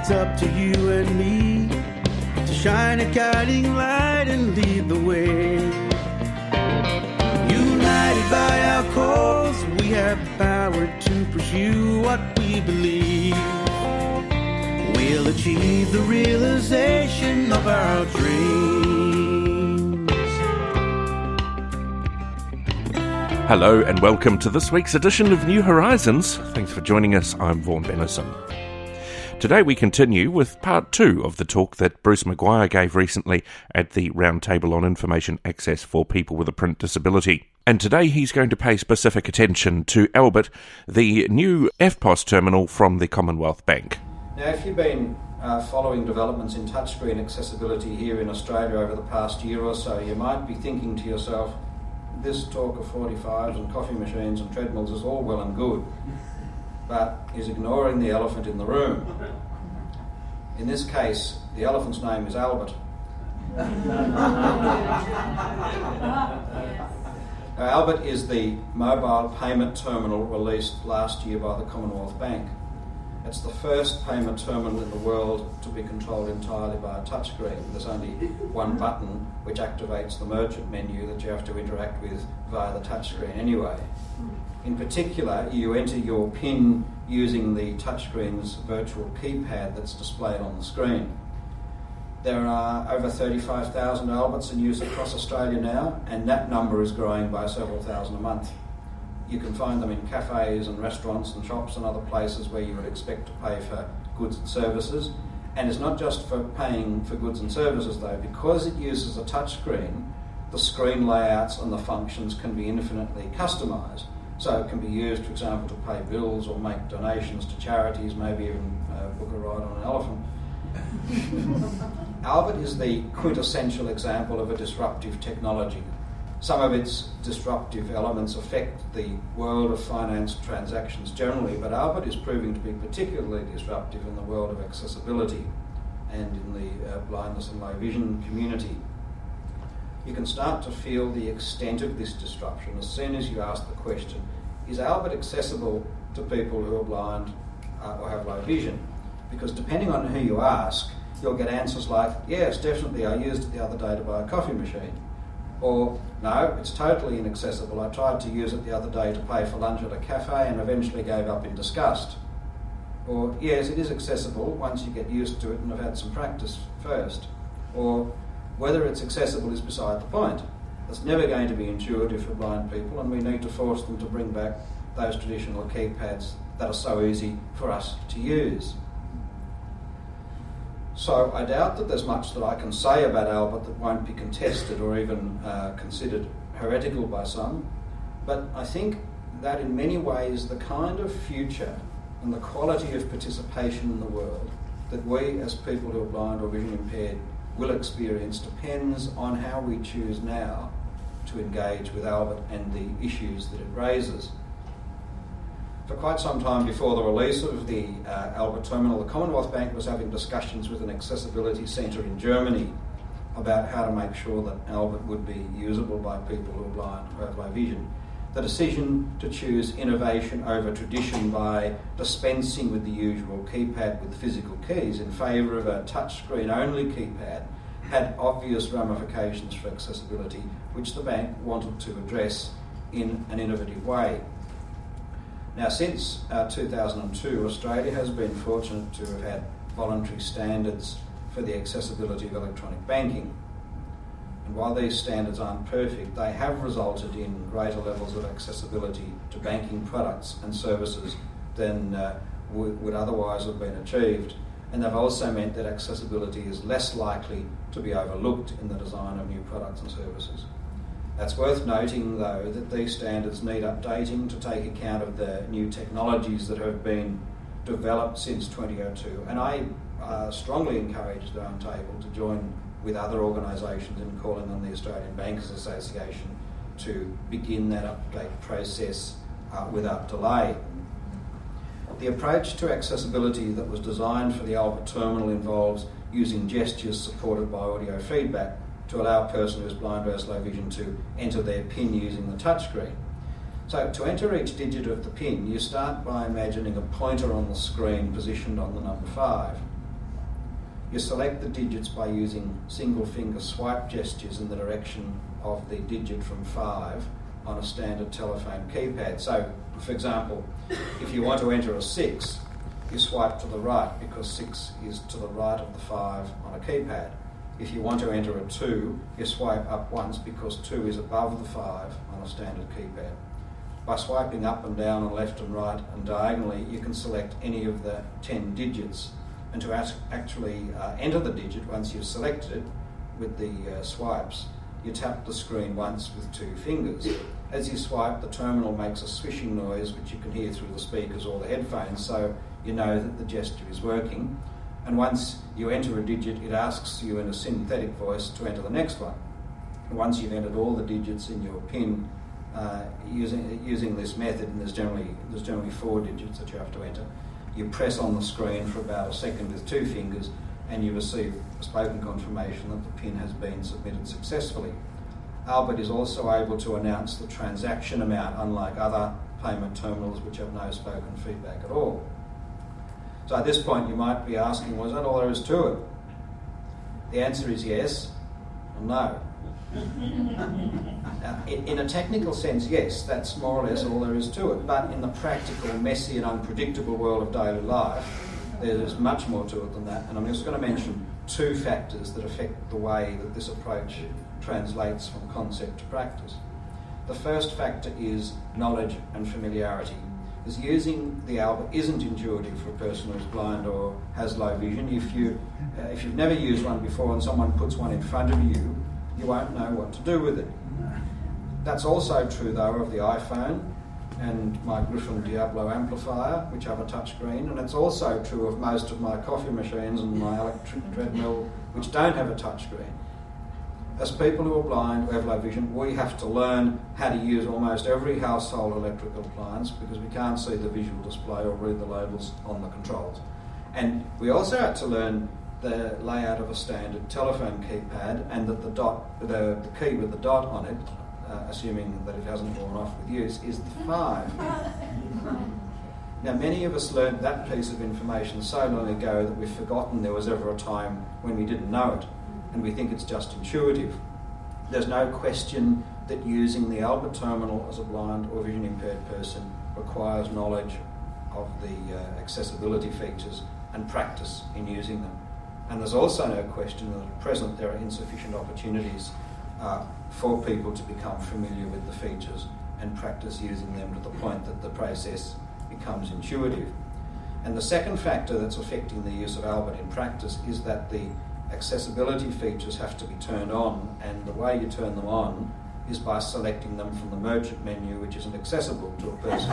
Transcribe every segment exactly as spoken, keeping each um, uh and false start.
it's up to you and me to shine a guiding light and lead the way. United by our cause, we have the power to pursue what we believe. We'll achieve the realization of our dreams. Hello and welcome to this week's edition of New Horizons. Thanks for joining us. I'm Vaughan Bennison. Today we continue with part two of the talk that Bruce Maguire gave recently at the Roundtable on Information Access for People with a Print Disability. And today he's going to pay specific attention to Albert, the new F P O S terminal from the Commonwealth Bank. Now, if you've been uh, following developments in touchscreen accessibility here in Australia over the past year or so, you might be thinking to yourself, this talk of forty-fives and coffee machines and treadmills is all well and good, but is ignoring the elephant in the room. In this case, the elephant's name is Albert. Now, Albert is the mobile payment terminal released last year by the Commonwealth Bank. It's the first payment terminal in the world to be controlled entirely by a touchscreen. There's only one button which activates the merchant menu that you have to interact with via the touchscreen anyway. In particular, you enter your PIN using the touchscreen's virtual keypad that's displayed on the screen. There are over thirty-five thousand Alberts in use across Australia now, and that number is growing by several thousand a month. You can find them in cafes and restaurants and shops and other places where you would expect to pay for goods and services. And it's not just for paying for goods and services though, because it uses a touchscreen, the screen layouts and the functions can be infinitely customised. So it can be used, for example, to pay bills or make donations to charities, maybe even uh, book a ride on an elephant. Albert is the quintessential example of a disruptive technology. Some of its disruptive elements affect the world of finance transactions generally, but Albert is proving to be particularly disruptive in the world of accessibility and in the uh, blindness and low vision community. You can start to feel the extent of this disruption as soon as you ask the question, is Albert accessible to people who are blind uh, or have low vision? Because depending on who you ask, you'll get answers like, yes, definitely, I used it the other day to buy a coffee machine. Or, no, it's totally inaccessible. I tried to use it the other day to pay for lunch at a cafe and eventually gave up in disgust. Or, yes, it is accessible once you get used to it and have had some practice first. Or, whether it's accessible is beside the point. It's never going to be intuitive for blind people, and we need to force them to bring back those traditional keypads that are so easy for us to use. So I doubt that there's much that I can say about Albert that won't be contested or even uh, considered heretical by some, but I think that in many ways the kind of future and the quality of participation in the world that we as people who are blind or vision impaired will experience depends on how we choose now to engage with Albert and the issues that it raises. For quite some time before the release of the uh, Albert terminal, the Commonwealth Bank was having discussions with an accessibility centre in Germany about how to make sure that Albert would be usable by people who are blind or have low vision. The decision to choose innovation over tradition by dispensing with the usual keypad with physical keys in favour of a touchscreen-only keypad had obvious ramifications for accessibility, which the bank wanted to address in an innovative way. Now, since uh, two thousand two, Australia has been fortunate to have had voluntary standards for the accessibility of electronic banking. And while these standards aren't perfect, they have resulted in greater levels of accessibility to banking products and services than uh, w- would otherwise have been achieved. And they've also meant that accessibility is less likely to be overlooked in the design of new products and services. It's worth noting, though, that these standards need updating to take account of the new technologies that have been developed since twenty oh two. And I uh, strongly encourage the Roundtable to join with other organisations in calling on the Australian Bankers Association to begin that update process uh, without delay. The approach to accessibility that was designed for the Albert terminal involves using gestures supported by audio feedback to allow a person who is blind or has low vision to enter their PIN using the touchscreen. So to enter each digit of the PIN, you start by imagining a pointer on the screen positioned on the number five. You select the digits by using single finger swipe gestures in the direction of the digit from five on a standard telephone keypad. So, for example, if you want to enter a six, you swipe to the right because six is to the right of the five on a keypad. If you want to enter a two, you swipe up once because two is above the five on a standard keypad. By swiping up and down and left and right and diagonally, you can select any of the ten digits. And to ask, actually uh, enter the digit once you've selected it with the uh, swipes, you tap the screen once with two fingers. As you swipe, the terminal makes a swishing noise which you can hear through the speakers or the headphones, so you know that the gesture is working. And once you enter a digit, it asks you in a synthetic voice to enter the next one. And once you've entered all the digits in your PIN uh, using using this method, and there's generally there's generally four digits that you have to enter, you press on the screen for about a second with two fingers, and you receive a spoken confirmation that the PIN has been submitted successfully. Albert is also able to announce the transaction amount, unlike other payment terminals which have no spoken feedback at all. So at this point you might be asking, well, is that all there is to it? The answer is yes and no. Now, in, in a technical sense, yes, that's more or less all there is to it, but in the practical, messy and unpredictable world of daily life, there's much more to it than that, and I'm just going to mention two factors that affect the way that this approach translates from concept to practice. The first factor is knowledge and familiarity. Because using the Albert isn't intuitive for a person who's blind or has low vision. If, you, uh, if you've never used one before and someone puts one in front of you, you won't know what to do with it. That's also true, though, of the iPhone and my Griffin Diablo amplifier, which have a touchscreen, and it's also true of most of my coffee machines and my electric treadmill, which don't have a touchscreen. As people who are blind, who have low vision, we have to learn how to use almost every household electrical appliance because we can't see the visual display or read the labels on the controls. And we also had to learn the layout of a standard telephone keypad, and that the dot, the, the key with the dot on it, uh, assuming that it hasn't worn off with use, is the five. Now, many of us learned that piece of information so long ago that we've forgotten there was ever a time when we didn't know it, and we think it's just intuitive. There's no question that using the Albert terminal as a blind or vision impaired person requires knowledge of the uh, accessibility features and practice in using them. And there's also no question that at present there are insufficient opportunities uh, for people to become familiar with the features and practice using them to the point that the process becomes intuitive. And the second factor that's affecting the use of Albert in practice is that the accessibility features have to be turned on, and the way you turn them on is by selecting them from the merchant menu, which isn't accessible to a person.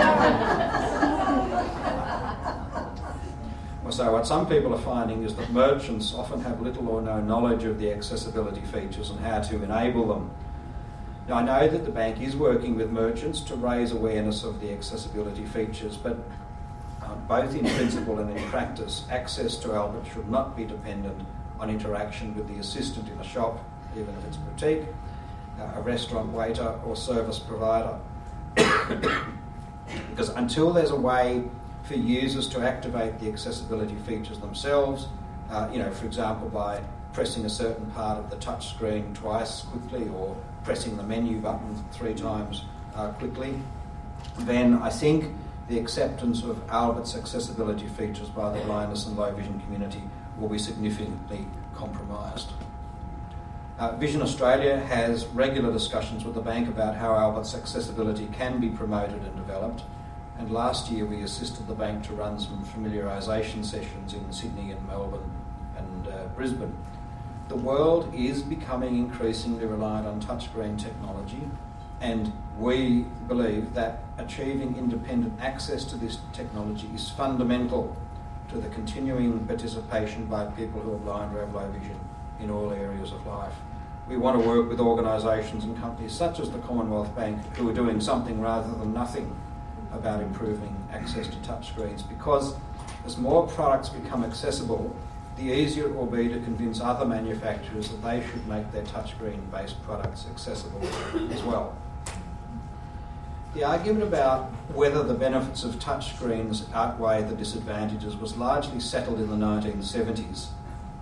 So what some people are finding is that merchants often have little or no knowledge of the accessibility features and how to enable them. Now, I know that the bank is working with merchants to raise awareness of the accessibility features, but uh, both in principle and in practice, access to Albert should not be dependent on interaction with the assistant in a shop, even if it's boutique, uh, a restaurant waiter or service provider. Because until there's a way for users to activate the accessibility features themselves, uh, you know, for example, by pressing a certain part of the touch screen twice quickly or pressing the menu button three times uh, quickly, then I think the acceptance of Albert's accessibility features by the blindness and low vision community will be significantly compromised. Uh, Vision Australia has regular discussions with the bank about how Albert's accessibility can be promoted and developed, and last year we assisted the bank to run some familiarisation sessions in Sydney and Melbourne and uh, Brisbane. The world is becoming increasingly reliant on touchscreen technology, and we believe that achieving independent access to this technology is fundamental to the continuing participation by people who are blind or have low vision in all areas of life. We want to work with organisations and companies such as the Commonwealth Bank who are doing something rather than nothing about improving access to touchscreens, because as more products become accessible, the easier it will be to convince other manufacturers that they should make their touchscreen-based products accessible as well. The argument about whether the benefits of touchscreens outweigh the disadvantages was largely settled in the nineteen seventies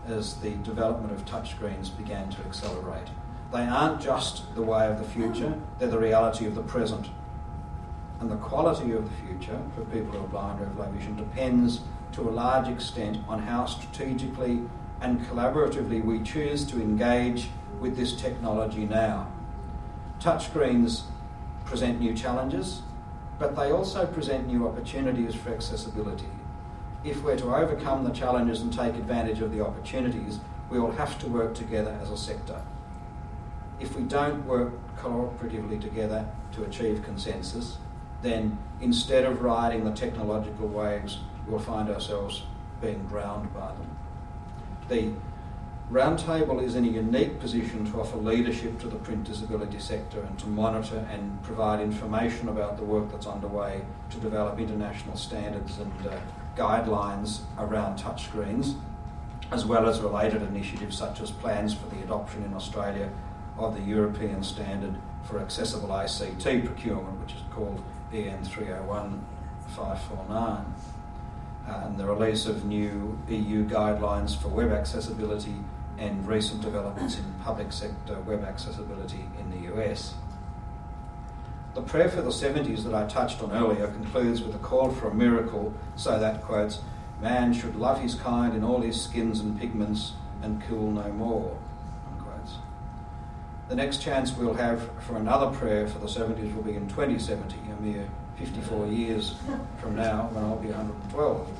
as the development of touchscreens began to accelerate. They aren't just the way of the future, they're the reality of the present. And the quality of the future for people who are blind or have low vision depends to a large extent on how strategically and collaboratively we choose to engage with this technology now. Touchscreens present new challenges, but they also present new opportunities for accessibility. If we're to overcome the challenges and take advantage of the opportunities, we will have to work together as a sector. If we don't work cooperatively together to achieve consensus, then instead of riding the technological waves, we'll find ourselves being drowned by them. The Roundtable is in a unique position to offer leadership to the print disability sector and to monitor and provide information about the work that's underway to develop international standards and uh, guidelines around touchscreens, as well as related initiatives such as plans for the adoption in Australia of the European Standard for Accessible I C T Procurement, which is called E N three oh one five four nine, uh, and the release of new E U guidelines for web accessibility and recent developments in public sector web accessibility in the U S. The prayer for the seventies that I touched on earlier concludes with a call for a miracle so that, quotes, man should love his kind in all his skins and pigments and kill no more, unquotes. The next chance we'll have for another prayer for the seventies will be in twenty seventy, a mere fifty-four years from now, when I'll be one hundred twelve.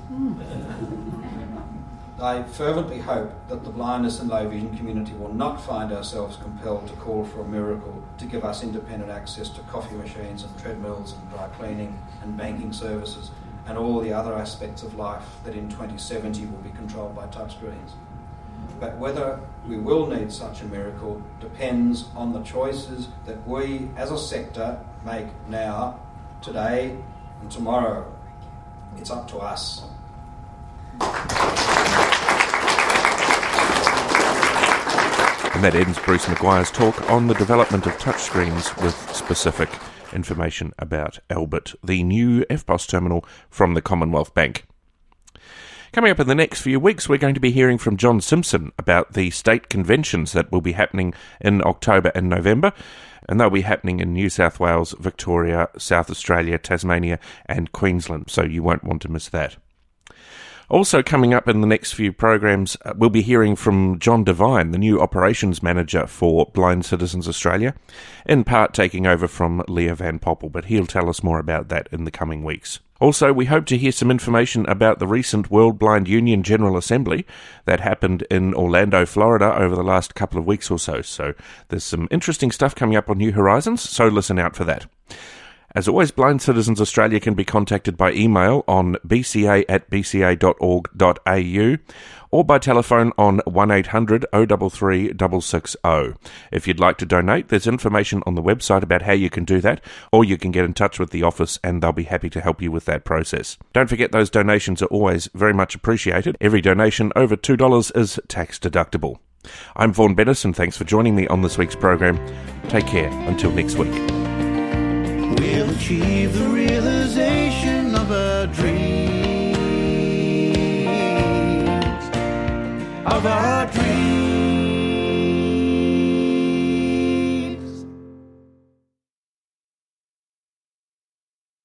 I fervently hope that the blindness and low vision community will not find ourselves compelled to call for a miracle to give us independent access to coffee machines and treadmills and dry cleaning and banking services and all the other aspects of life that in twenty seventy will be controlled by touchscreens. But whether we will need such a miracle depends on the choices that we as a sector make now, today and tomorrow. It's up to us. And that ends Bruce McGuire's talk on the development of touchscreens with specific information about Albert, the new F P O S terminal from the Commonwealth Bank. Coming up in the next few weeks, we're going to be hearing from John Simpson about the state conventions that will be happening in October and November, and they'll be happening in New South Wales, Victoria, South Australia, Tasmania and Queensland, so you won't want to miss that. Also coming up in the next few programs, uh, we'll be hearing from John Devine, the new Operations Manager for Blind Citizens Australia, in part taking over from Leah Van Poppel, but he'll tell us more about that in the coming weeks. Also, we hope to hear some information about the recent World Blind Union General Assembly that happened in Orlando, Florida over the last couple of weeks or so. So there's some interesting stuff coming up on New Horizons, so listen out for that. As always, Blind Citizens Australia can be contacted by email on b c a at b c a dot org dot a u or by telephone on one eight hundred oh three three six six oh. If you'd like to donate, there's information on the website about how you can do that, or you can get in touch with the office and they'll be happy to help you with that process. Don't forget those donations are always very much appreciated. Every donation over two dollars is tax deductible. I'm Vaughan Bennison. Thanks for joining me on this week's program. Take care until next week. We'll achieve the realization of our dreams, of our dreams.